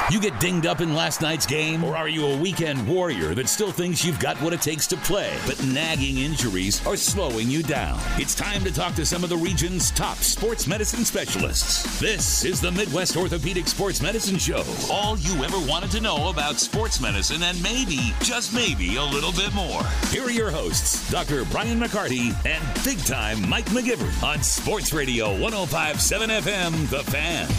You get dinged up in last night's game? Or are you a weekend warrior that still thinks you've got what it takes to play, but nagging injuries are slowing you down? It's time to talk to some of the region's top sports medicine specialists. This is the Midwest Orthopedic Sports Medicine Show. All you ever wanted to know about sports medicine and maybe, just maybe, a little bit more. Here are your hosts, Dr. Brian McCarty and big-time Mike McGivern on Sports Radio 105.7 FM, The Fan.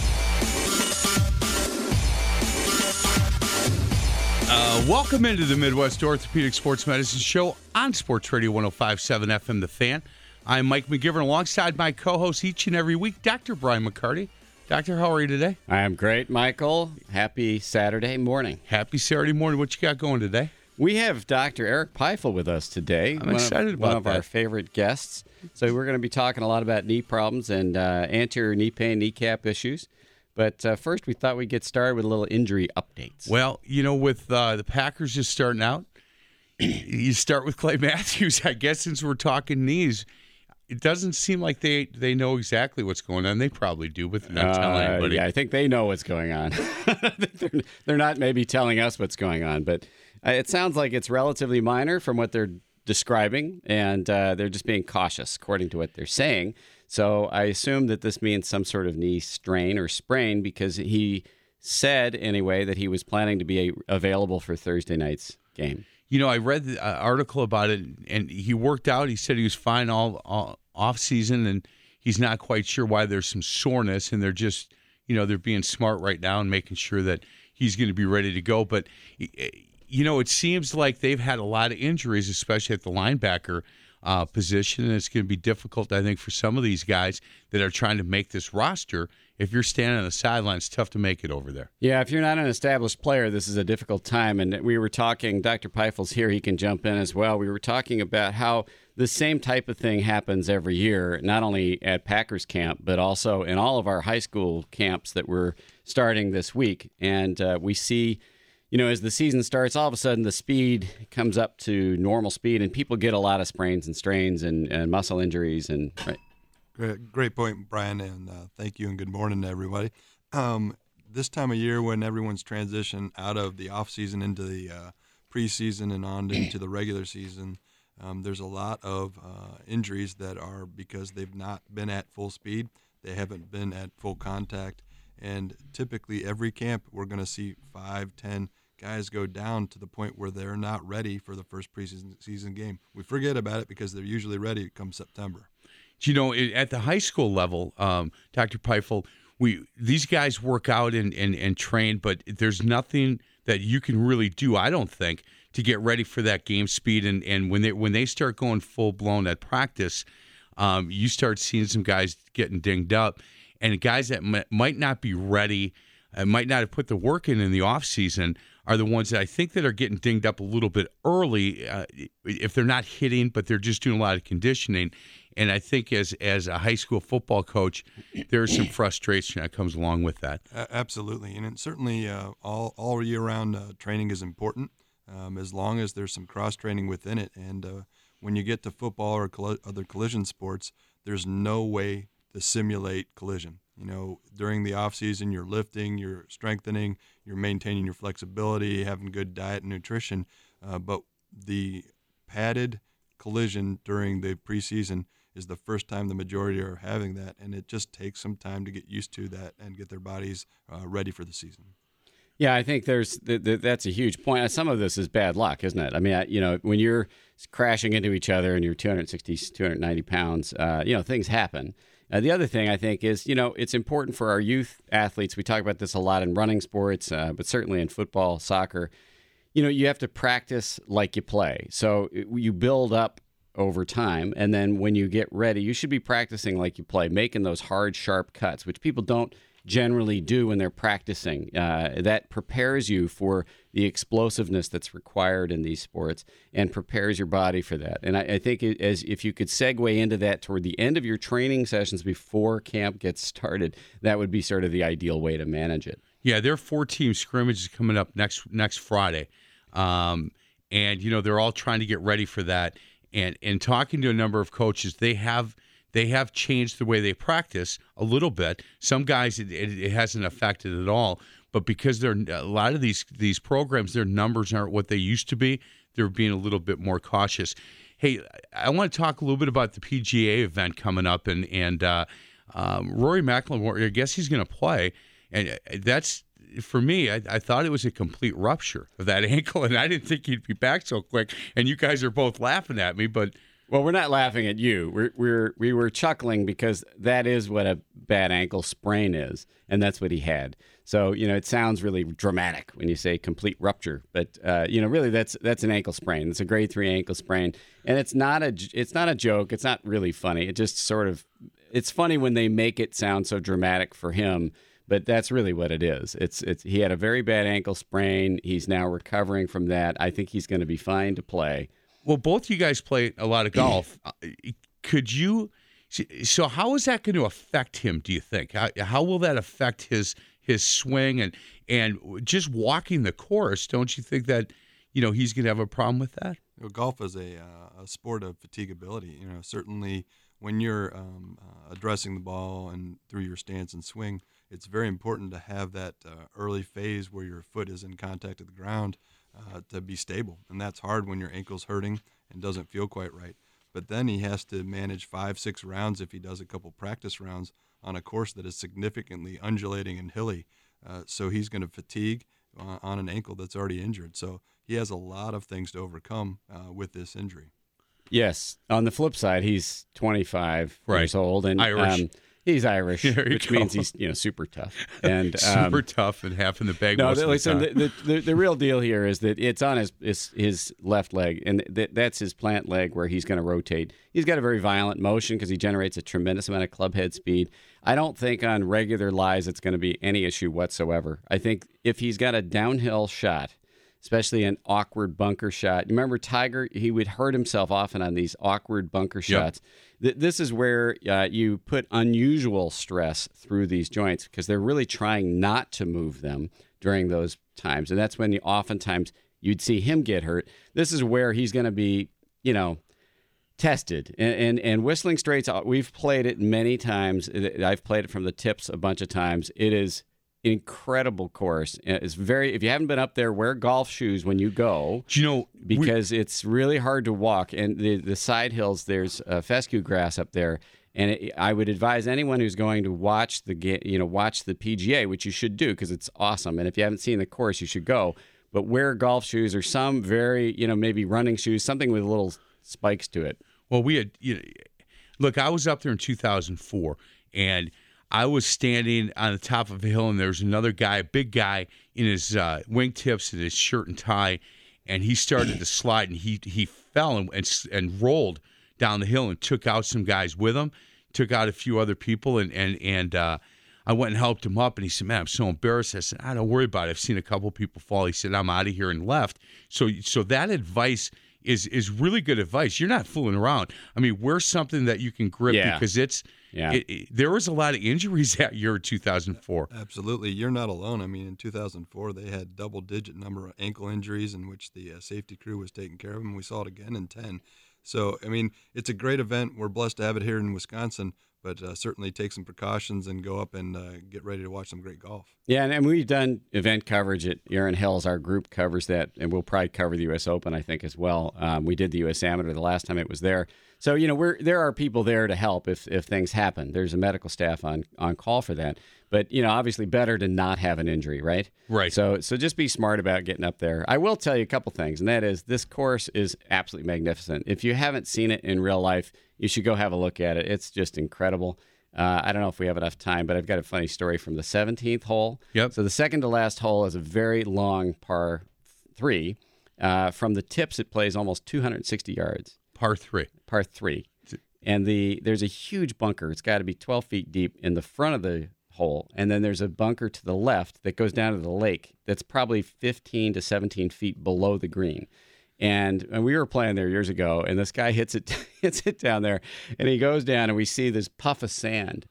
Welcome into the Midwest Orthopedic Sports Medicine Show on Sports Radio 105.7 FM, The Fan. I'm Mike McGivern alongside my co-host each and every week, Dr. Brian McCarty. Doctor, how are you today? I am great, Michael. Happy Saturday morning. Happy Saturday morning. What you got going today? We have Dr. Eric Peifel with us today. I'm excited about that. One of our favorite guests. So we're going to be talking a lot about knee problems and anterior knee pain, kneecap issues. But first, we thought we'd get started with a little injury updates. Well, you know, with the Packers just starting out, you start with Clay Matthews. I guess since we're talking knees, it doesn't seem like they know exactly what's going on. They probably do, but they're not telling anybody. Yeah, I think they know what's going on. They're not maybe telling us what's going on, but it sounds like it's relatively minor from what they're describing, and they're just being cautious, according to what they're saying. So I assume that this means some sort of knee strain or sprain, because he said, anyway, that he was planning to be available for Thursday night's game. You know, I read the article about it, and he worked out. He said he was fine all off season, and he's not quite sure why there's some soreness, and they're just, you know, they're being smart right now and making sure that he's going to be ready to go. But, you know, it seems like they've had a lot of injuries, especially at the linebacker position, and it's going to be difficult, I think, for some of these guys that are trying to make this roster. If you're standing on the sideline, it's tough to make it over there. Yeah, if you're not an established player, this is a difficult time. And we were talking, Dr. Peifel's here, he can jump in as well. We were talking about how the same type of thing happens every year, not only at Packers camp, but also in all of our high school camps that we're starting this week. And we see, you know, as the season starts, all of a sudden the speed comes up to normal speed, and people get a lot of sprains and strains and muscle injuries. And right. Great point, Brian, and thank you, and good morning to everybody. This time of year, when everyone's transitioned out of the off season into the preseason and on into the regular season, there's a lot of injuries that are because they've not been at full speed, they haven't been at full contact, and typically every camp we're going to see 5-10 guys go down to the point where they're not ready for the first preseason game. We forget about it because they're usually ready come September. You know, at the high school level, Dr. Peifel, these guys work out and train, but there's nothing that you can really do, I don't think, to get ready for that game speed. And when they start going full blown at practice, you start seeing some guys getting dinged up, and guys that might not be ready, might not have put the work in the off season, are the ones that I think that are getting dinged up a little bit early, if they're not hitting, but they're just doing a lot of conditioning. And I think as a high school football coach, there's some frustration that comes along with that. Absolutely, and certainly all year-round training is important, as long as there's some cross-training within it. And when you get to football or other collision sports, there's no way to simulate collision. You know, during the off-season, you're lifting, you're strengthening, you're maintaining your flexibility, having good diet and nutrition, but the padded collision during the preseason is the first time the majority are having that, and it just takes some time to get used to that and get their bodies ready for the season. Yeah, I think that's a huge point. Some of this is bad luck, isn't it? I mean, you know, when you're crashing into each other and you're 260, 290 pounds, you know, things happen. The other thing I think is, you know, it's important for our youth athletes. We talk about this a lot in running sports, but certainly in football, soccer. You know, you have to practice like you play. So you build up over time, and then when you get ready, you should be practicing like you play, making those hard, sharp cuts, which people don't generally do when they're practicing. That prepares you for the explosiveness that's required in these sports and prepares your body for that. And I think if you could segue into that toward the end of your training sessions before camp gets started, that would be sort of the ideal way to manage it. Yeah, there are 4-team scrimmages coming up next Friday. And, you know, they're all trying to get ready for that. And talking to a number of coaches, they have changed the way they practice a little bit. Some guys, it hasn't affected at all. but because they're a lot of these programs, their numbers aren't what they used to be. They're being a little bit more cautious. Hey, I want to talk a little bit about the PGA event coming up, and Rory McIlroy. I guess he's going to play, and that's. For me, I thought it was a complete rupture of that ankle, and I didn't think he'd be back so quick. And you guys are both laughing at me, but well, we're not laughing at you. We were chuckling because that is what a bad ankle sprain is, and that's what he had. So it sounds really dramatic when you say complete rupture, but really that's an ankle sprain. It's a grade 3 ankle sprain, and it's not a joke. It's not really funny. It just it's funny when they make it sound so dramatic for him. But that's really what it is. It's he had a very bad ankle sprain. He's now recovering from that. I think he's going to be fine to play. Well, both you guys play a lot of golf. Could you? So how is that going to affect him? Do you think? How will that affect his swing and just walking the course? Don't you think that he's going to have a problem with that? Golf is a sport of fatigability. Certainly when you're addressing the ball and through your stance and swing, it's very important to have that early phase where your foot is in contact with the ground to be stable. And that's hard when your ankle's hurting and doesn't feel quite right. But then he has to manage 5-6 rounds if he does a couple practice rounds on a course that is significantly undulating and hilly. So he's going to fatigue on an ankle that's already injured. So he has a lot of things to overcome with this injury. Yes. On the flip side, he's 25 years old. And Irish. He's Irish, which means he's super tough and super tough and half in the bag. No, most of the time. The real deal here is that it's on his left leg, and that's his plant leg where he's going to rotate. He's got a very violent motion because he generates a tremendous amount of club head speed. I don't think on regular lies it's going to be any issue whatsoever. I think if he's got a downhill shot, especially an awkward bunker shot. Remember Tiger, he would hurt himself often on these awkward bunker shots. This is where you put unusual stress through these joints because they're really trying not to move them during those times. And that's when oftentimes you'd see him get hurt. This is where he's going to be, tested. And Whistling Straits, we've played it many times. I've played it from the tips a bunch of times. It is incredible course. It's if you haven't been up there, wear golf shoes when you go. Because it's really hard to walk. And the side hills, there's fescue grass up there. And I would advise anyone who's going to watch the PGA, which you should do because it's awesome. And if you haven't seen the course, you should go. But wear golf shoes or some very, maybe running shoes, something with little spikes to it. Well, we had, look, I was up there in 2004, and I was standing on the top of a hill, and there was another guy, a big guy, in his wingtips and his shirt and tie, and he started to slide, and he fell and rolled down the hill and took out some guys with him, took out a few other people, and I went and helped him up, and he said, "Man, I'm so embarrassed." I said, "Don't worry about it. I've seen a couple people fall." He said, "I'm out of here," and left. So that advice is really good advice. You're not fooling around. I mean, wear something that you can grip because there was a lot of injuries that year in 2004. Absolutely. You're not alone. I mean, in 2004, they had double-digit number of ankle injuries in which the safety crew was taking care of them. We saw it again in 10. So, I mean, it's a great event. We're blessed to have it here in Wisconsin, but certainly take some precautions and go up and get ready to watch some great golf. Yeah, and we've done event coverage at Aaron Hills. Our group covers that, and we'll probably cover the U.S. Open, I think, as well. We did the U.S. Amateur the last time it was there. So, there are people there to help if things happen. There's a medical staff on call for that. But, obviously better to not have an injury, right? Right. So just be smart about getting up there. I will tell you a couple things, and that is this course is absolutely magnificent. If you haven't seen it in real life, you should go have a look at it. It's just incredible. I don't know if we have enough time, but I've got a funny story from the 17th hole. Yep. So the second to last hole is a very long par 3. From the tips, it plays almost 260 yards. Par 3. Par 3. And there's a huge bunker. It's got to be 12 feet deep in the front of the hole. And then there's a bunker to the left that goes down to the lake that's probably 15 to 17 feet below the green. And we were playing there years ago, and this guy hits it down there, and he goes down, and we see this puff of sand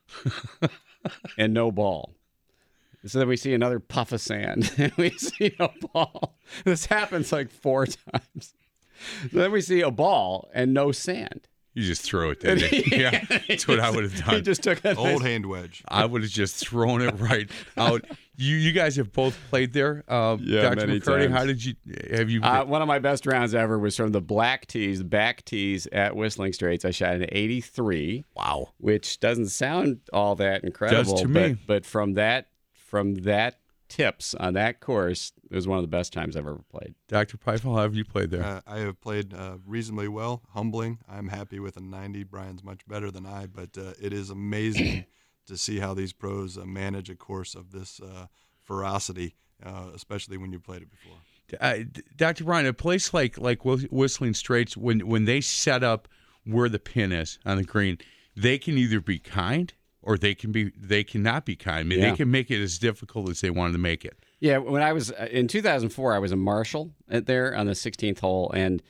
and no ball. So then we see another puff of sand, and we see a ball. This happens like 4 times. So then we see a ball and no sand. You just throw it, didn't you? Yeah, that's what I would have done. He just took that old hand wedge. I would have just thrown it right out. You guys have both played there. Dr. many McCarty, times. how did you have you? One of my best rounds ever was from the back tees at Whistling Straits. I shot an 83. Wow, which doesn't sound all that incredible. Does to me. But from that tips on that course, it was one of the best times I've ever played. Dr. Peifel, how have you played there? I have played reasonably well, humbling. I'm happy with a 90. Brian's much better than I, but it is amazing to see how these pros manage a course of this ferocity, especially when you played it before. Dr. Brian, a place like Whistling Straits, when they set up where the pin is on the green, they can either be kind or they cannot be kind. I mean, they can make it as difficult as they wanted to make it. Yeah, when I was in 2004, I was a marshal there on the 16th hole, and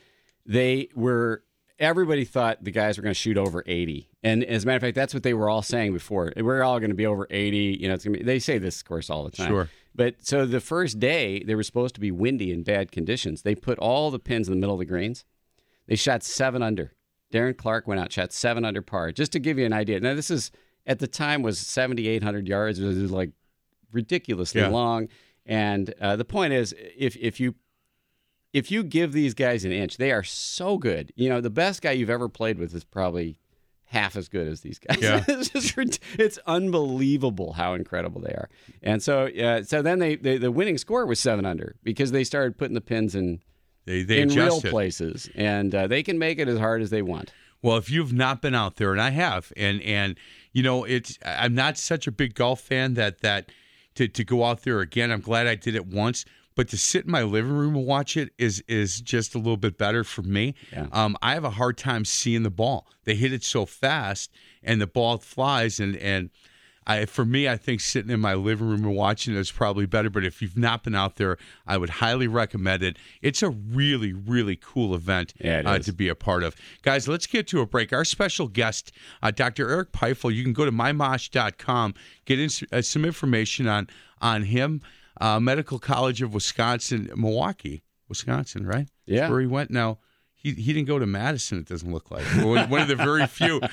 everybody thought the guys were going to shoot over 80. And as a matter of fact, that's what they were all saying before. We're all going to be over 80. It's going to be. They say this, of course, all the time. Sure. But so the first day, they were supposed to be windy and bad conditions. They put all the pins in the middle of the greens. They shot 7 under. Darren Clark went out, shot 7 under par, just to give you an idea. Now, this is, at the time, was 7,800 yards. It was like ridiculously long. And the point is, if you give these guys an inch, they are so good. The best guy you've ever played with is probably half as good as these guys. Yeah. It's unbelievable how incredible they are. And so then the winning score was 7 under because they started putting the pins in real places, and they can make it as hard as they want. Well, if you've not been out there, and I have, and I'm not such a big golf fan that to go out there again. I'm glad I did it once, but to sit in my living room and watch it is just a little bit better for me. Yeah. I have a hard time seeing the ball. They hit it so fast, and the ball flies, and for me, I think sitting in my living room and watching it is probably better. But if you've not been out there, I would highly recommend it. It's a really, really cool event to be a part of. Guys, let's get to a break. Our special guest, Dr. Eric Peifel, you can go to mymosh.com, get in some information on him. Medical College of Wisconsin, Milwaukee, Wisconsin, right? Yeah. That's where he went. Now, he didn't go to Madison, it doesn't look like. One of the very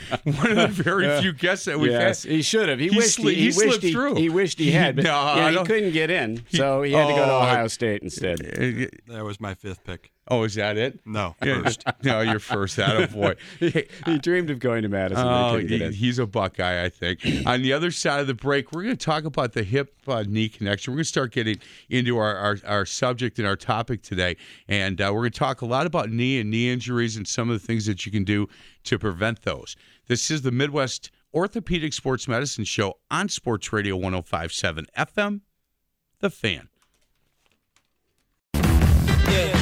few guests that we've had. Yes, he should have. He slipped through. He wished he had, but he couldn't get in, so he had to go to Ohio State instead. That was my 5th pick. Oh, is that it? No, first. No, you're first. Attaboy. He dreamed of going to Madison. But he couldn't get in. He's a Buckeye, I think. On the other side of the break, we're going to talk about the hip-knee connection. We're going to start getting into our subject and our topic today, and we're going to talk a lot about knee and knee injuries and some of the things that you can do to prevent those. This is the Midwest Orthopedic Sports Medicine Show on Sports Radio 105.7 FM, The Fan. Yeah.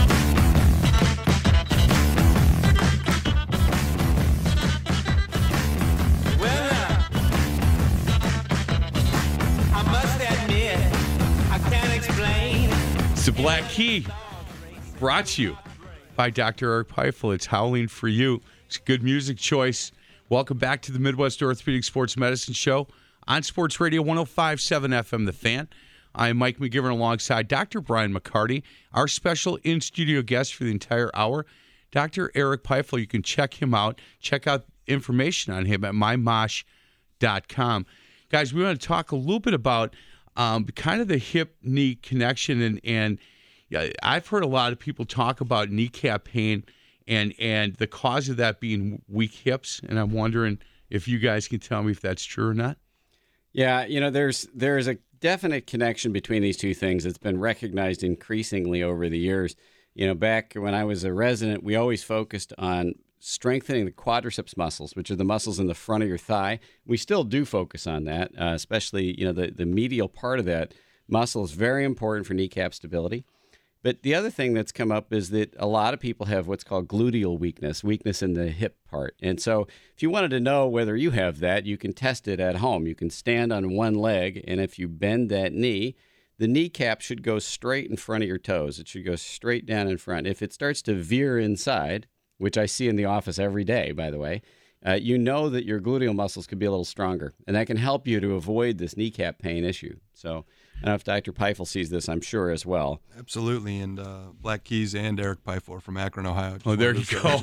It's the Black Key, brought to you by Dr. Eric Peifel. It's Howling for You. It's a good music choice. Welcome back to the Midwest Orthopedic Sports Medicine Show on Sports Radio 105.7 FM, The Fan. I'm Mike McGivern alongside Dr. Brian McCarty, our special in-studio guest for the entire hour. Dr. Eric Peifel, you can check him out. Check out information on him at mymosh.com. Guys, we want to talk a little bit about kind of the hip-knee connection, and I've heard a lot of people talk about kneecap pain and the cause of that being weak hips, and I'm wondering if you guys can tell me if that's true or not. Yeah, there's a definite connection between these two things that's been recognized increasingly over the years. Back when I was a resident, we always focused on strengthening the quadriceps muscles, which are the muscles in the front of your thigh. We still do focus on that, especially, the medial part of that muscle is very important for kneecap stability. But the other thing that's come up is that a lot of people have what's called gluteal weakness in the hip part. And so if you wanted to know whether you have that, you can test it at home. You can stand on one leg, and if you bend that knee, the kneecap should go straight in front of your toes. It should go straight down in front. If it starts to veer inside, which I see in the office every day, by the way, you know that your gluteal muscles could be a little stronger, and that can help you to avoid this kneecap pain issue. So I don't know if Dr. Peifel sees this, I'm sure, as well. Absolutely, and Black Keys and Eric Peifel are from Akron, Ohio. Oh, there you go.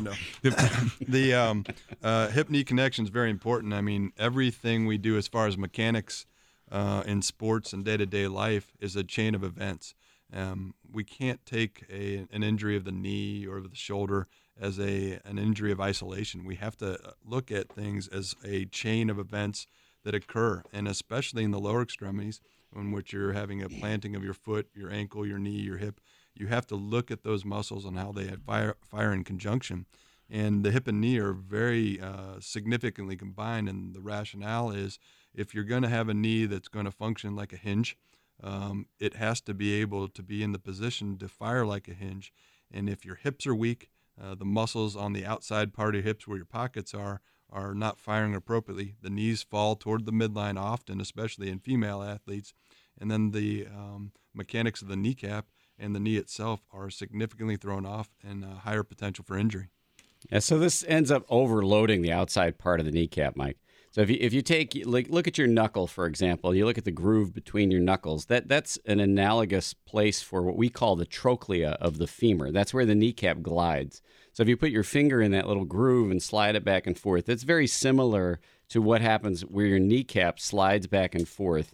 The hip-knee connection is very important. I mean, everything we do as far as mechanics in sports and day-to-day life is a chain of events. We can't take an injury of the knee or of the shoulder as an injury of isolation. We have to look at things as a chain of events that occur, and especially in the lower extremities, in which you're having a planting of your foot, your ankle, your knee, your hip. You have to look at those muscles and how they fire in conjunction. And the hip and knee are very significantly combined, and the rationale is if you're going to have a knee that's going to function like a hinge, it has to be able to be in the position to fire like a hinge. And if your hips are weak, the muscles on the outside part of your hips where your pockets are not firing appropriately. The knees fall toward the midline often, especially in female athletes. And then the mechanics of the kneecap and the knee itself are significantly thrown off and higher potential for injury. Yeah, so this ends up overloading the outside part of the kneecap, Mike. So if you take, like, look at your knuckle, for example, you look at the groove between your knuckles, that's an analogous place for what we call the trochlea of the femur. That's where the kneecap glides. So if you put your finger in that little groove and slide it back and forth, it's very similar to what happens where your kneecap slides back and forth.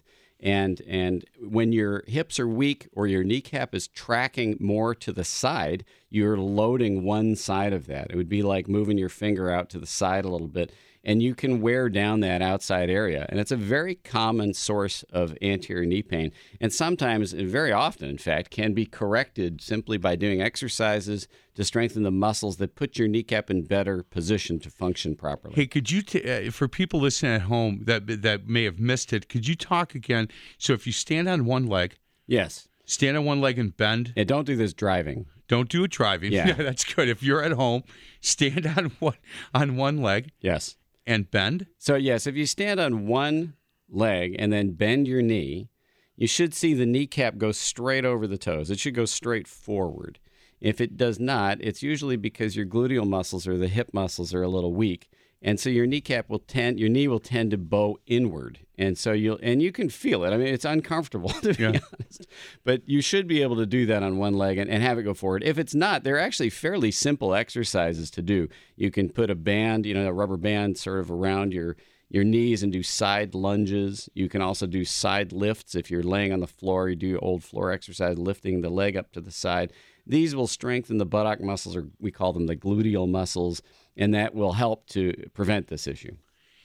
And when your hips are weak or your kneecap is tracking more to the side, you're loading one side of that. It would be like moving your finger out to the side a little bit, and you can wear down that outside area. And it's a very common source of anterior knee pain. And sometimes, and very often, in fact, can be corrected simply by doing exercises to strengthen the muscles that put your kneecap in better position to function properly. Hey, could you, for people listening at home that may have missed it, could you talk again? So if you stand on one leg. Yes. Stand on one leg and bend. Yeah, don't do this driving. Don't do it driving. Yeah. That's good. If you're at home, stand on one leg. Yes. And bend? So, yes, if you stand on one leg and then bend your knee, you should see the kneecap go straight over the toes. It should go straight forward. If it does not, it's usually because your gluteal muscles or the hip muscles are a little weak. And so your knee will tend to bow inward. And so you can feel it. I mean, it's uncomfortable, to be honest. But you should be able to do that on one leg and have it go forward. If it's not, they're actually fairly simple exercises to do. You can put a band, a rubber band sort of around your knees and do side lunges. You can also do side lifts. If you're laying on the floor, you do old floor exercise, lifting the leg up to the side. These will strengthen the buttock muscles, or we call them the gluteal muscles, and that will help to prevent this issue.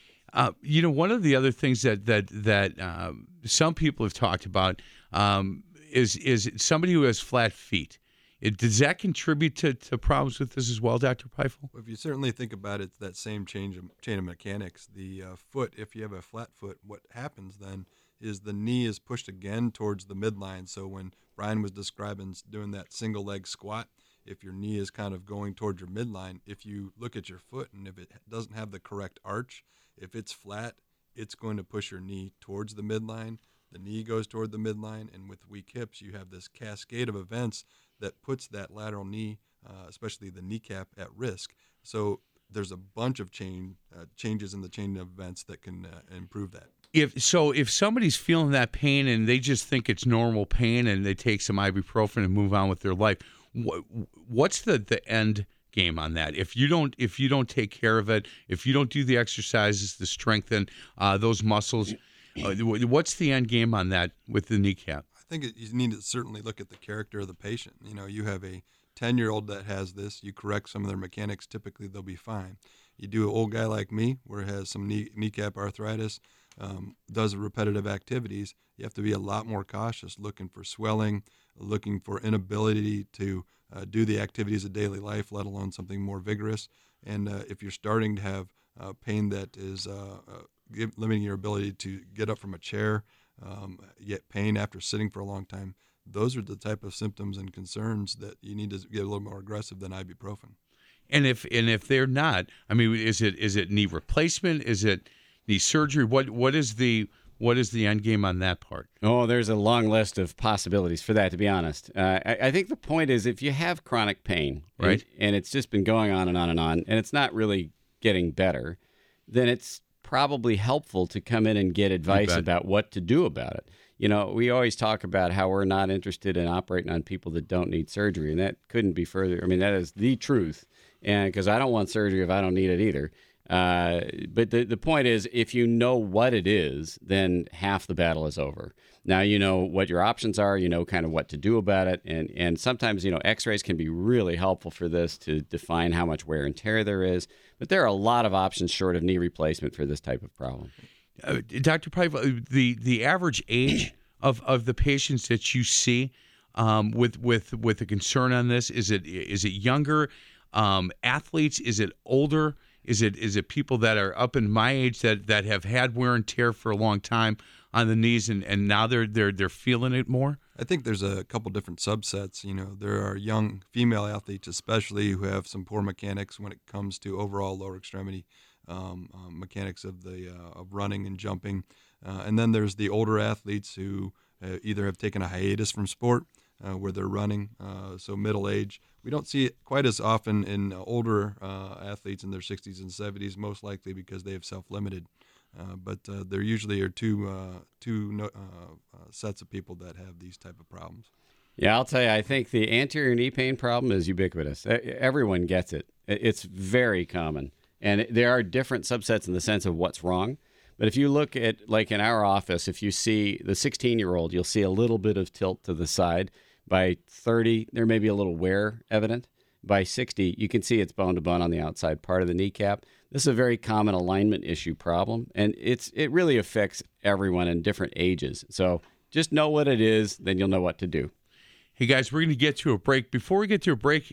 One of the other things that some people have talked about is somebody who has flat feet. Does that contribute to problems with this as well, Dr. Peifel? If you certainly think about it, it's that same chain of mechanics. The foot, if you have a flat foot, what happens then is the knee is pushed again towards the midline. So when Brian was describing doing that single leg squat, if your knee is kind of going towards your midline, if you look at your foot and if it doesn't have the correct arch, if it's flat, it's going to push your knee towards the midline. The knee goes toward the midline, and with weak hips, you have this cascade of events that puts that lateral knee, especially the kneecap, at risk. So there's a bunch of changes in the chain of events that can improve that. If somebody's feeling that pain and they just think it's normal pain and they take some ibuprofen and move on with their life, what's the end game on that? If you don't take care of it, if you don't do the exercises to strengthen those muscles, what's the end game on that with the kneecap? I think you need to certainly look at the character of the patient. You have a 10-year-old that has this. You correct some of their mechanics, typically they'll be fine. You do an old guy like me, where it has some kneecap arthritis, does repetitive activities, you have to be a lot more cautious, looking for swelling, looking for inability to do the activities of daily life, let alone something more vigorous. And if you're starting to have pain that is limiting your ability to get up from a chair, yet pain after sitting for a long time, those are the type of symptoms and concerns that you need to get a little more aggressive than ibuprofen. And if they're not, I mean, is it knee replacement? Is it knee surgery? What is the end game on that part? Oh, there's a long list of possibilities for that, to be honest. I think the point is, if you have chronic pain, right, and it's just been going on and on and on, and it's not really getting better, then it's probably helpful to come in and get advice about what to do about it. We always talk about how we're not interested in operating on people that don't need surgery, and that couldn't be further. I mean, that is the truth. And because I don't want surgery if I don't need it either. But the point is, if you know what it is, then half the battle is over. Now you know what your options are, you know kind of what to do about it, and sometimes, x-rays can be really helpful for this to define how much wear and tear there is, but there are a lot of options short of knee replacement for this type of problem. Dr. Pfeiffer, the average age of the patients that you see with a concern on this, is it younger athletes? Is it older? Is it people that are up in my age that have had wear and tear for a long time on the knees and now they're feeling it more? I think there's a couple different subsets. There are young female athletes especially who have some poor mechanics when it comes to overall lower extremity mechanics of running and jumping. And then there's the older athletes who either have taken a hiatus from sport where they're running, so middle age. We don't see it quite as often in older athletes in their 60s and 70s, most likely because they have self-limited. But there usually are two sets of people that have these type of problems. Yeah, I'll tell you, I think the anterior knee pain problem is ubiquitous. Everyone gets it. It's very common. And there are different subsets in the sense of what's wrong. But if you look at, like in our office, if you see the 16-year-old, you'll see a little bit of tilt to the side. By 30, there may be a little wear evident. By 60, you can see it's bone to bone on the outside part of the kneecap. This is a very common alignment issue problem, and it really affects everyone in different ages. So just know what it is, then you'll know what to do. Hey, guys, we're going to get to a break. Before we get to a break,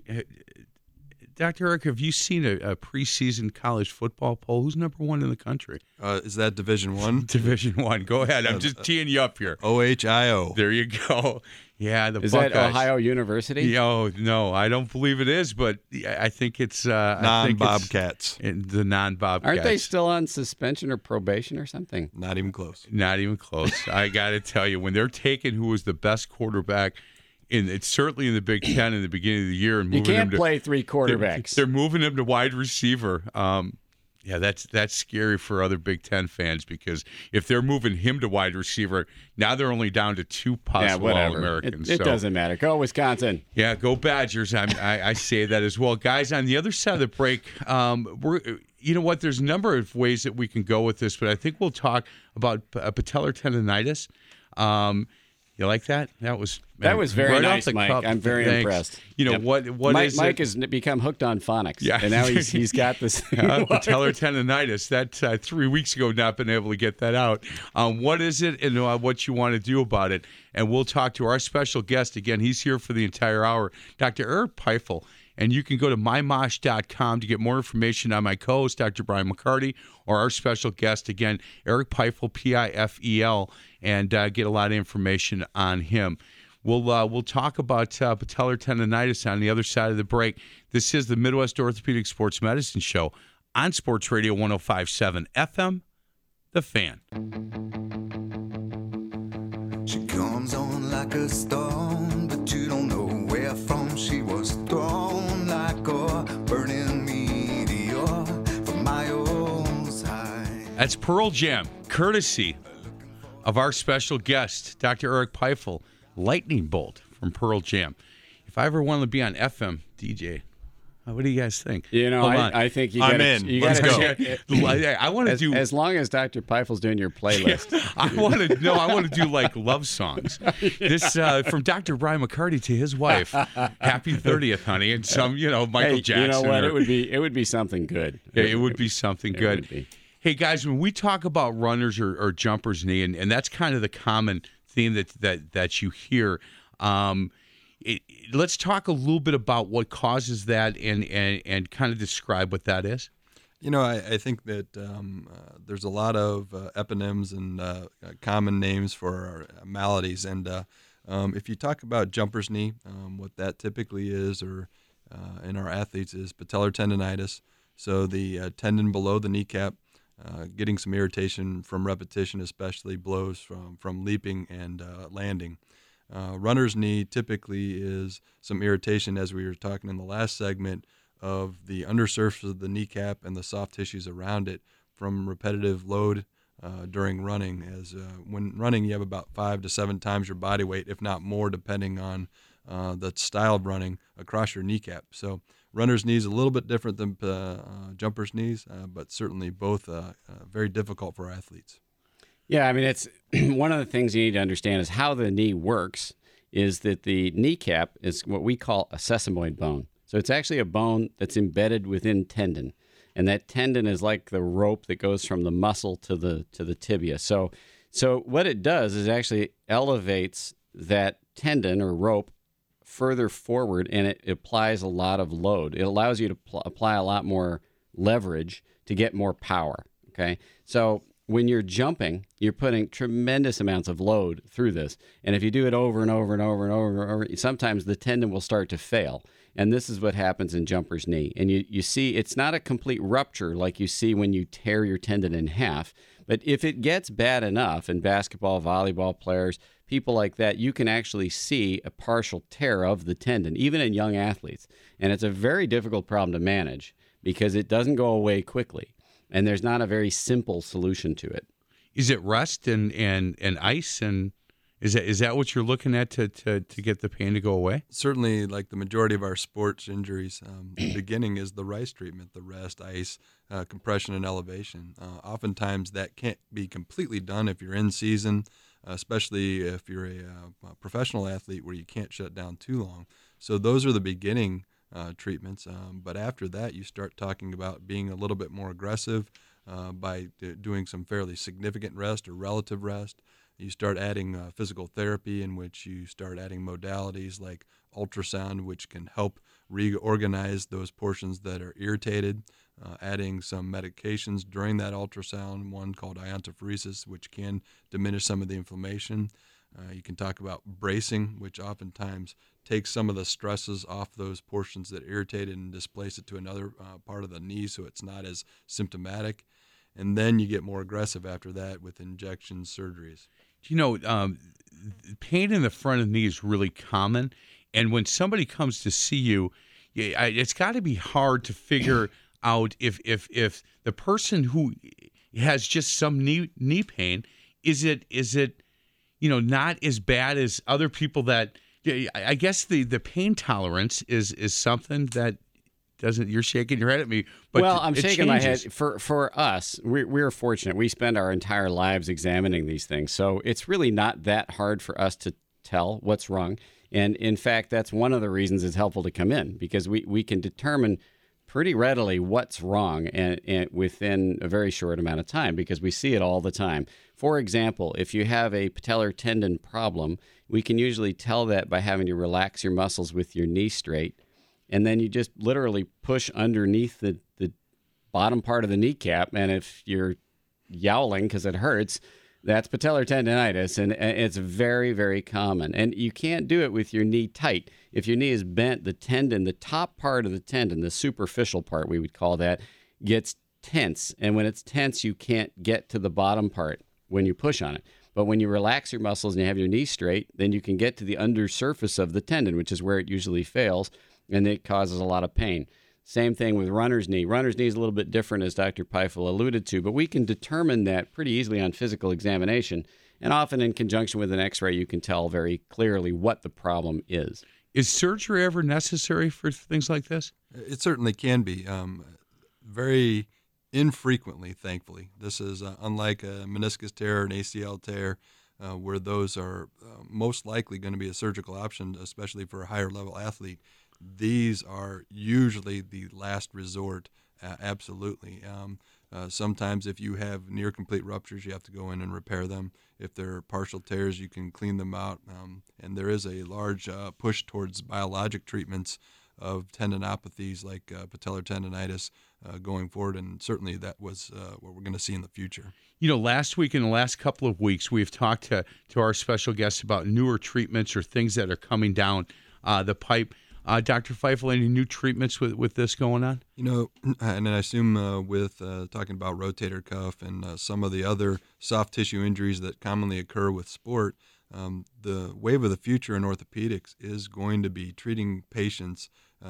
Dr. Eric, have you seen a preseason college football poll? Who's number one in the country? Is that Division I? Division I. Go ahead. I'm just teeing you up here. OHIO. There you go. Yeah, the Is Buckeyes. that Ohio University? No, I don't believe it is, but I think it's non-Bobcats. The non-Bobcats. Aren't they still on suspension or probation or something? Not even close. Not even close. I got to tell you, when they're taking who was the best quarterback, it's certainly in the Big Ten in the beginning of the year, and moving you can't play three quarterbacks. They're moving him to wide receiver. Yeah, that's scary for other Big Ten fans, because if they're moving him to wide receiver, now they're only down to two possible All-Americans. It doesn't matter. Go Wisconsin. Yeah, go Badgers. I say that as well. Guys, on the other side of the break, you know what? There's a number of ways that we can go with this, but I think we'll talk about patellar tendonitis. You like that? That was very right nice, Mike. cup. I'm very Thanks. impressed. You know, yep. what Mike, is Mike it? has become hooked on phonics. Yeah. And now he's got this. Patellar tendonitis. That 3 weeks ago, not been able to get that out. What is it, and what you want to do about it? And we'll talk to our special guest. Again, he's here for the entire hour, Dr. Eric Pfeiffer. And you can go to mymosh.com to get more information on my co-host, Dr. Brian McCarty, or our special guest, again, Eric Pfeiffer, P-I-F-E-L, and get a lot of information on him. We'll talk about patellar tendonitis on the other side of the break. This is the Midwest Orthopedic Sports Medicine Show on Sports Radio 105.7 FM, The Fan. She comes on like a storm, but you don't know where from she was thrown, like a burning meteor from miles high. That's Pearl Jam, courtesy of our special guest, Dr. Eric Pfeiffer, Lightning Bolt from Pearl Jam. If I ever wanted to be on FM DJ, what do you guys think? You know, I think you got to. Let's go. I want to do as long as Dr. Pfeiffer's doing your playlist. I want to do like love songs. This from Dr. Brian McCarty to his wife. Happy 30th, honey, and some Michael Jackson. You know what? It would be something good. Yeah, it would be something good. Would be. Hey guys, when we talk about runners or jumpers knee, and that's kind of the common theme that you hear. Let's talk a little bit about what causes that and kind of describe what that is. I think that there's a lot of eponyms and common names for our maladies. And if you talk about jumper's knee, what that typically is, or in our athletes, is patellar tendonitis. So the tendon below the kneecap, getting some irritation from repetition, especially blows from leaping and landing. Runner's knee typically is some irritation, as we were talking in the last segment, of the undersurface of the kneecap and the soft tissues around it from repetitive load during running. As when running, you have about 5 to 7 times your body weight, if not more, depending on the style of running across your kneecap. So runner's knee is a little bit different than jumper's knees, but certainly both very difficult for athletes. Yeah, I mean, it's one of the things you need to understand is how the knee works is that the kneecap is what we call a sesamoid bone. So it's actually a bone that's embedded within tendon. And that tendon is like the rope that goes from the muscle to the tibia. So what it does is actually elevates that tendon or rope further forward, and it applies a lot of load. It allows you to apply a lot more leverage to get more power, okay? So when you're jumping, you're putting tremendous amounts of load through this. And if you do it over and over and over and over and over, sometimes the tendon will start to fail. And this is what happens in jumper's knee. And you see it's not a complete rupture like you see when you tear your tendon in half. But if it gets bad enough in basketball, volleyball players, people like that, you can actually see a partial tear of the tendon, even in young athletes. And it's a very difficult problem to manage because it doesn't go away quickly. And there's not a very simple solution to it. Is it rest and ice, and is that what you're looking at to get the pain to go away? Certainly, like the majority of our sports injuries, the beginning is the RICE treatment, the rest, ice, compression, and elevation. Oftentimes that can't be completely done if you're in season, especially if you're a professional athlete where you can't shut down too long. So those are the beginning treatments, but after that you start talking about being a little bit more aggressive by doing some fairly significant rest or relative rest. You start adding physical therapy, in which you start adding modalities like ultrasound, which can help reorganize those portions that are irritated, adding some medications during that ultrasound, one called iontophoresis, which can diminish some of the inflammation. You can talk about bracing, which oftentimes takes some of the stresses off those portions that irritated and displace it to another part of the knee so it's not as symptomatic. And then you get more aggressive after that with injections, surgeries. You know, pain in the front of the knee is really common. And when somebody comes to see you, it's got to be hard to figure out if the person who has just some knee pain, is it not as bad as other people that, I guess the pain tolerance is something that doesn't. You're shaking your head at me, but well, I'm shaking my head. changes. For us, we're fortunate. We spend our entire lives examining these things, so it's really not that hard for us to tell what's wrong. And in fact, that's one of the reasons it's helpful to come in, because we can determine pretty readily what's wrong and within a very short amount of time, because we see it all the time. For example, if you have a patellar tendon problem, we can usually tell that by having you relax your muscles with your knee straight, and then you just literally push underneath the bottom part of the kneecap, and if you're yowling because it hurts, that's patellar tendonitis, and it's very, very common. And you can't do it with your knee tight. If your knee is bent, the tendon, the top part of the tendon, the superficial part, we would call that, gets tense. And when it's tense, you can't get to the bottom part when you push on it. But when you relax your muscles and you have your knee straight, then you can get to the undersurface of the tendon, which is where it usually fails, and it causes a lot of pain. Same thing with runner's knee. Runner's knee is a little bit different, as Dr. Peifel alluded to, but we can determine that pretty easily on physical examination. And often in conjunction with an x-ray, you can tell very clearly what the problem is. Is surgery ever necessary for things like this? It certainly can be. Very infrequently, thankfully. This is unlike a meniscus tear, an ACL tear, where those are most likely going to be a surgical option, especially for a higher level athlete. These are usually the last resort, absolutely. Sometimes if you have near complete ruptures, you have to go in and repair them. If there are partial tears, you can clean them out. And there is a large push towards biologic treatments of tendinopathies like patellar tendonitis going forward, and certainly that was what we're going to see in the future. You know, last week and the last couple of weeks, we've talked to our special guests about newer treatments or things that are coming down the pipe. Dr. Peifel, any new treatments with this going on? You know, and I assume with talking about rotator cuff and some of the other soft tissue injuries that commonly occur with sport, the wave of the future in orthopedics is going to be treating patients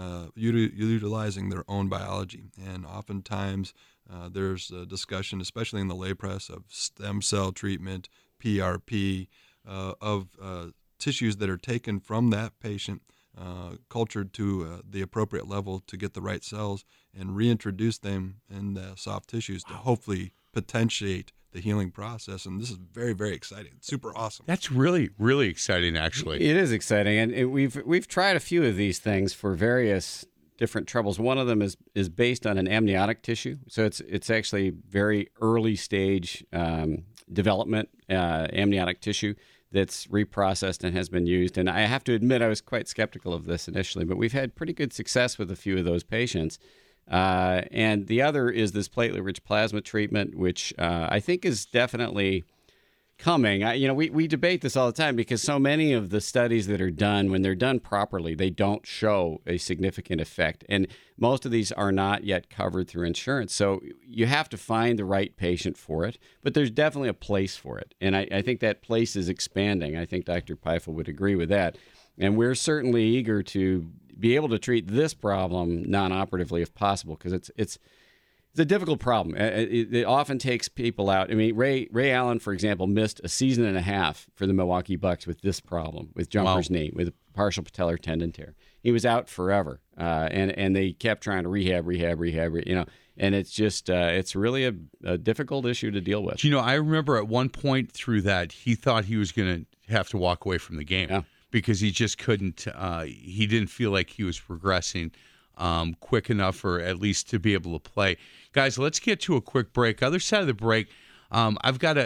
utilizing their own biology. And oftentimes there's a discussion, especially in the lay press, of stem cell treatment, PRP, of tissues that are taken from that patient, cultured to the appropriate level to get the right cells, and reintroduce them in the soft tissues to hopefully potentiate the healing process. And this is very, very exciting. It's super awesome. That's really, really exciting, actually. It is exciting, and we've tried a few of these things for various different troubles. One of them is based on an amniotic tissue, so it's actually very early stage development amniotic tissue that's reprocessed and has been used. And I have to admit, I was quite skeptical of this initially, but we've had pretty good success with a few of those patients. And the other is this platelet-rich plasma treatment, which I think is definitely coming. We debate this all the time because so many of the studies that are done, when they're done properly, they don't show a significant effect. And most of these are not yet covered through insurance. So you have to find the right patient for it, but there's definitely a place for it. And I think that place is expanding. I think Dr. Peifel would agree with that. And we're certainly eager to be able to treat this problem non-operatively if possible, because it's a difficult problem. It often takes people out. I mean, Ray Allen, for example, missed a season and a half for the Milwaukee Bucks with this problem, with jumper's knee, with a partial patellar tendon tear. He was out forever, and they kept trying to rehab, and it's just it's really a difficult issue to deal with. I remember at one point through that, he thought he was going to have to walk away from the game because he just couldn't. He didn't feel like he was progressing quick enough, or at least to be able to play. Guys, let's get to a quick break. Other side of the break, I've got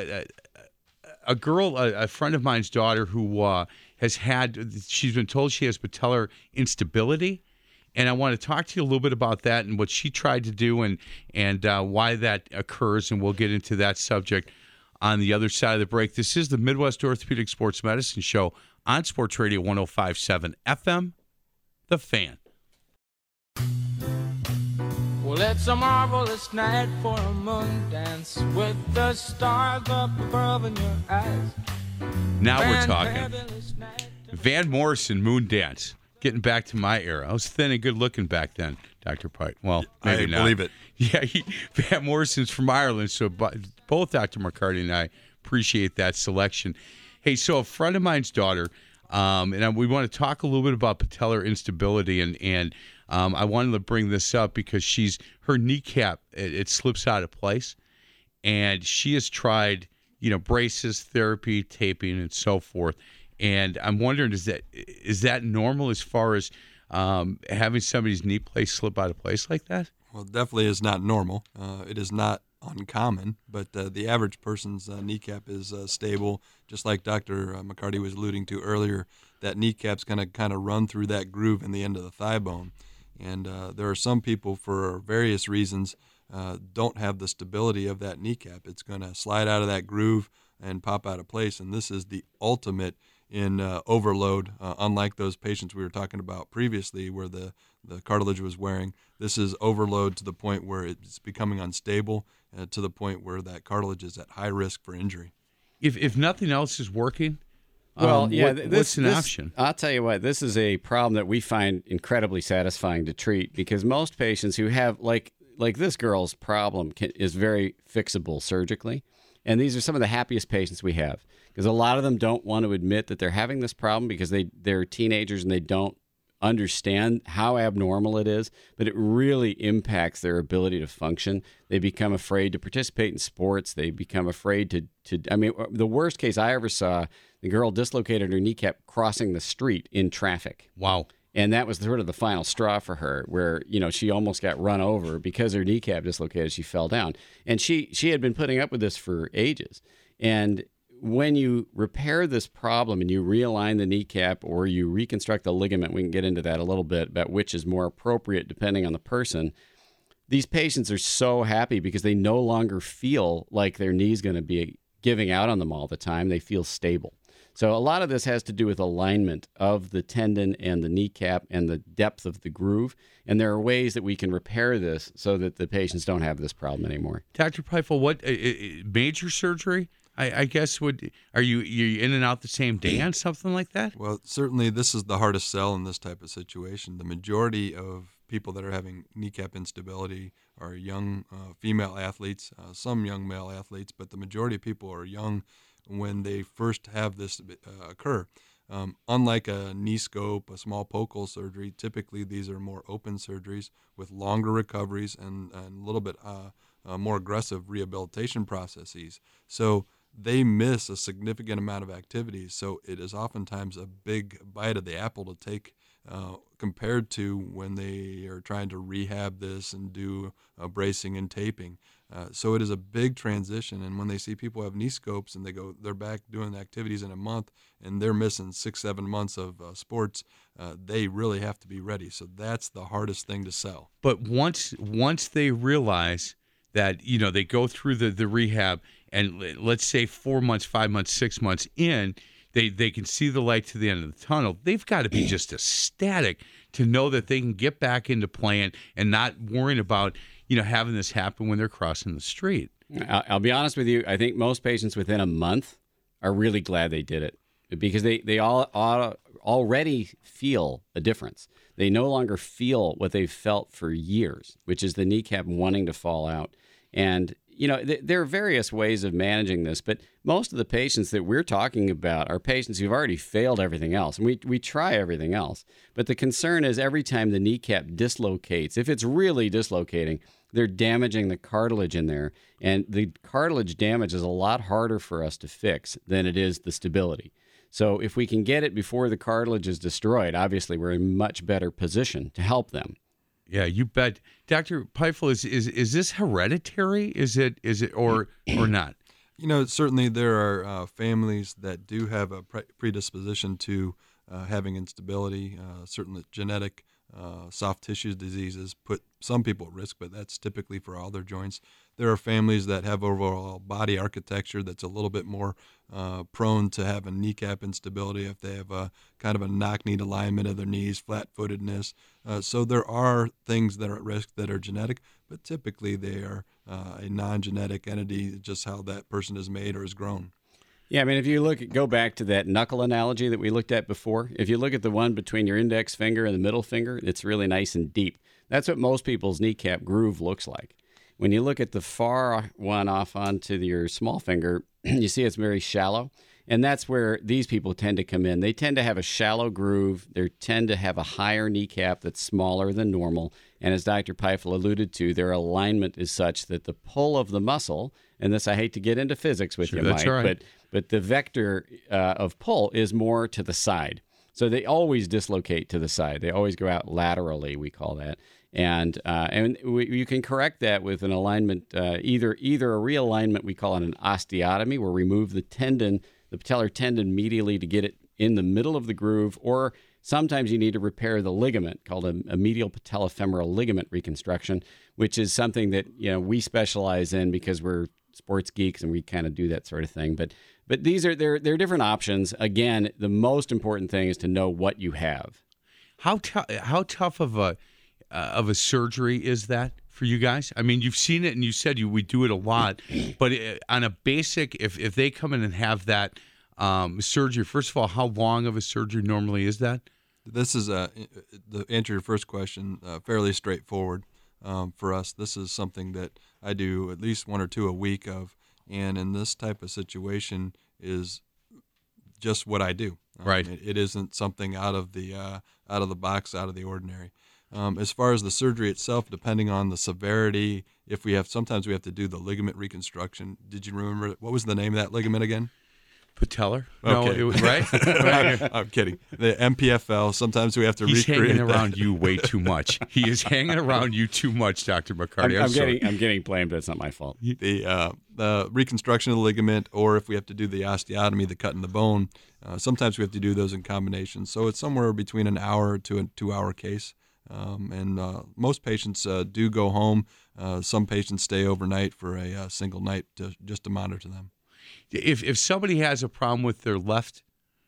a girl, a friend of mine's daughter, who she's been told she has patellar instability, and I want to talk to you a little bit about that and what she tried to do and why that occurs, and we'll get into that subject on the other side of the break. This is the Midwest Orthopedic Sports Medicine Show on Sports Radio 105.7 FM, The Fan. Well, it's a marvelous night for a moon dance with the stars up above in your eyes. Now we're talking. Van Morrison, Moon Dance. Getting back to my era. I was thin and good looking back then, Dr. Pite. Well, maybe not. I believe it. Yeah, Van Morrison's from Ireland, so both Dr. McCarty and I appreciate that selection. Hey, so a friend of mine's daughter, and we want to talk a little bit about patellar instability, and I wanted to bring this up because her kneecap, it slips out of place, and she has tried, braces, therapy, taping, and so forth. And I'm wondering, is that normal as far as having somebody's knee slip out of place like that? Well, it definitely is not normal. It is not uncommon, but the average person's kneecap is stable. Just like Dr. McCarty was alluding to earlier, that kneecap's going to kind of run through that groove in the end of the thigh bone. And there are some people, for various reasons, don't have the stability of that kneecap. It's going to slide out of that groove and pop out of place. And this is the ultimate in overload, unlike those patients we were talking about previously where the cartilage was wearing. This is overload to the point where it's becoming unstable, to the point where that cartilage is at high risk for injury. If nothing else is working, what's an option? I'll tell you what, this is a problem that we find incredibly satisfying to treat, because most patients who have, like this girl's problem, is very fixable surgically. And these are some of the happiest patients we have, because a lot of them don't want to admit that they're having this problem because they're teenagers and they don't understand how abnormal it is, but it really impacts their ability to function. They become afraid to participate in sports. They become afraid to the worst case I ever saw, the girl dislocated her kneecap crossing the street in traffic. Wow. And that was sort of the final straw for her, where, she almost got run over because her kneecap dislocated. She fell down. And she had been putting up with this for ages. And when you repair this problem and you realign the kneecap or you reconstruct the ligament, we can get into that a little bit about which is more appropriate depending on the person. These patients are so happy because they no longer feel like their knee's going to be giving out on them all the time. They feel stable. So a lot of this has to do with alignment of the tendon and the kneecap and the depth of the groove. And there are ways that we can repair this so that the patients don't have this problem anymore. Dr. Peifel, what major surgery? I guess are you in and out the same day on something like that? Well, certainly this is the hardest sell in this type of situation. The majority of people that are having kneecap instability are young female athletes, some young male athletes, but the majority of people are young when they first have this occur. Unlike a knee scope, a small focal surgery, typically these are more open surgeries with longer recoveries and a little bit more aggressive rehabilitation processes. So they miss a significant amount of activities. So it is oftentimes a big bite of the apple to take compared to when they are trying to rehab this and do bracing and taping. So it is a big transition, and when they see people have knee scopes and they're back doing activities in a month and they're missing 6-7 months of sports, they really have to be ready. So that's the hardest thing to sell. But once they realize that, they go through the rehab, and let's say 4 months, 5 months, 6 months in, they can see the light to the end of the tunnel. They've got to be just ecstatic to know that they can get back into playing and not worrying about having this happen when they're crossing the street. I'll be honest with you. I think most patients within a month are really glad they did it because they all already feel a difference. They no longer feel what they've felt for years, which is the kneecap wanting to fall out. And there are various ways of managing this, but most of the patients that we're talking about are patients who've already failed everything else. And we try everything else. But the concern is every time the kneecap dislocates, if it's really dislocating, they're damaging the cartilage in there. And the cartilage damage is a lot harder for us to fix than it is the stability. So if we can get it before the cartilage is destroyed, obviously we're in a much better position to help them. Yeah, you bet. Dr. Peifel, is this hereditary? Is it or not? Certainly there are families that do have a predisposition to having instability. Certainly genetic soft tissue diseases put some people at risk, but that's typically for all their joints. There are families that have overall body architecture that's a little bit more prone to have a kneecap instability if they have a kind of a knock-kneed alignment of their knees, flat-footedness. So there are things that are at risk that are genetic, but typically they are a non-genetic entity, just how that person is made or is grown. Yeah, I mean, if you go back to that knuckle analogy that we looked at before, if you look at the one between your index finger and the middle finger, it's really nice and deep. That's what most people's kneecap groove looks like. When you look at the far one off onto your small finger, you see it's very shallow. And that's where these people tend to come in. They tend to have a shallow groove. They tend to have a higher kneecap that's smaller than normal. And as Dr. Peifel alluded to, their alignment is such that the pull of the muscle, and this I hate to get into physics with you, Mike, right. but the vector of pull is more to the side. So they always dislocate to the side. They always go out laterally, we call that. And you can correct that with an alignment, either a realignment, we call it an osteotomy, where we remove the tendon, the patellar tendon medially to get it in the middle of the groove, or sometimes you need to repair the ligament called a medial patellofemoral ligament reconstruction, which is something that we specialize in because we're sports geeks and we kind of do that sort of thing. But these are they're different options. Again, the most important thing is to know what you have. How tough of a surgery is that for you guys? I mean, you've seen it and you said we do it a lot, but on a basic, if they come in and have that surgery, first of all, how long of a surgery normally is that? This is the answer to your first question, fairly straightforward for us. This is something that I do at least 1 or 2 a week of, and in this type of situation is just what I do. Right. It isn't something out of the box, out of the ordinary. As far as the surgery itself, depending on the severity, sometimes we have to do the ligament reconstruction. Did you remember what was the name of that ligament again? Patellar? Okay. No, it was right. I'm kidding. The MPFL. Sometimes we have to He's recreate hanging around you way too much. He is hanging around you too much, Dr. McCarty. I'm getting blamed, but it's not my fault. The reconstruction of the ligament, or if we have to do the osteotomy, the cut in the bone, sometimes we have to do those in combination. So it's somewhere between an hour to a 2-hour case. And most patients do go home. Some patients stay overnight for a single night just to monitor them. If somebody has a problem with their left,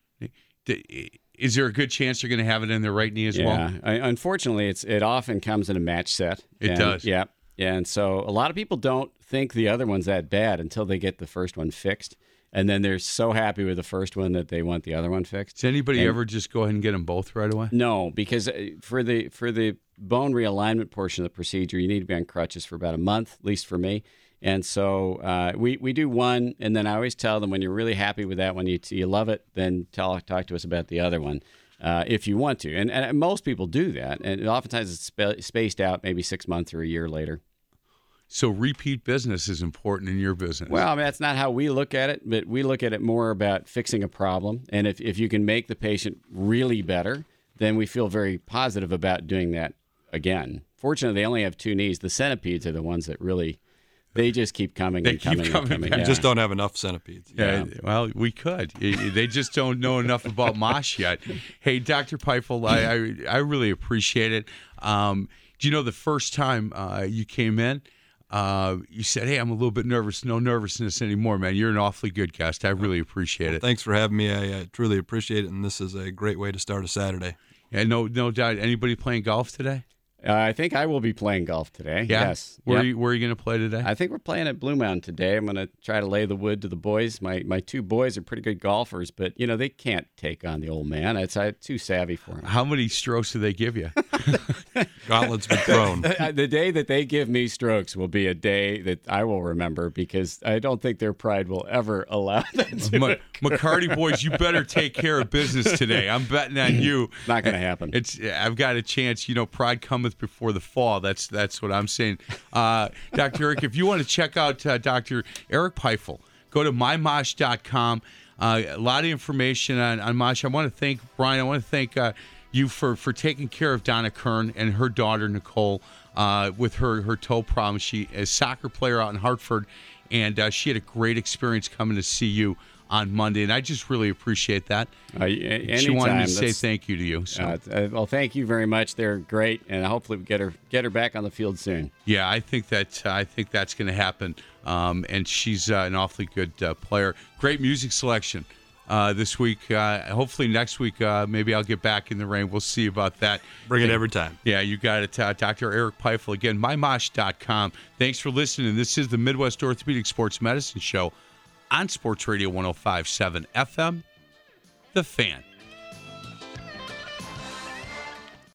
is there a good chance you're going to have it in their right knee as well? Yeah, unfortunately, it often comes in a match set. It does. Yeah, and so a lot of people don't think the other one's that bad until they get the first one fixed. And then they're so happy with the first one that they want the other one fixed. Does anybody ever just go ahead and get them both right away? No, because for the bone realignment portion of the procedure, you need to be on crutches for about a month, at least for me. And so we do one, and then I always tell them when you're really happy with that one, you love it, then talk to us about the other one if you want to. And most people do that, and oftentimes it's spaced out maybe 6 months or a year later. So repeat business is important in your business. Well, I mean, that's not how we look at it, but we look at it more about fixing a problem. And if you can make the patient really better, then we feel very positive about doing that again. Fortunately, they only have 2 knees. The centipedes are the ones that really... They just keep coming and coming. We just don't have enough centipedes. Yeah. Well, we could. They just don't know enough about MOSH yet. Hey, Dr. Peifel, I really appreciate it. Do you know the first time you came in, you said, hey, I'm a little bit nervous. No nervousness anymore, man. You're an awfully good guest. I really appreciate it. Thanks for having me. I truly appreciate it, and this is a great way to start a Saturday. Yeah, no doubt. Anybody playing golf today? I think I will be playing golf today. Yeah? Yes. Where are you going to play today? I think we're playing at Blue Mountain today. I'm going to try to lay the wood to the boys. My 2 boys are pretty good golfers, but, they can't take on the old man. It's too savvy for them. How many strokes do they give you? Gauntlet's been thrown. The day that they give me strokes will be a day that I will remember because I don't think their pride will ever allow that to occur. McCarty boys, you better take care of business today. I'm betting on you. Not going to happen. I've got a chance. Pride cometh before the fall. That's what I'm saying. Dr. Eric, if you want to check out Dr. Eric Peifel, go to mymosh.com. A lot of information on MOSH. I want to thank Brian. I want to thank you for taking care of Donna Kern and her daughter Nicole with her toe problem. She is a soccer player out in Hartford, and she had a great experience coming to see you on Monday, and I just really appreciate that. She wanted me to say thank you to you. So. Well, thank you very much. They're great, and hopefully we get her back on the field soon. Yeah, I think that's going to happen. And she's an awfully good player. Great music selection this week. Hopefully next week, maybe I'll get back in the ring. We'll see about that. Bring it every time. Yeah, you got it. Dr. Eric Peifel. Again, mymosh.com. Thanks for listening. This is the Midwest Orthopedic Sports Medicine Show on Sports Radio 105.7 FM, The Fan.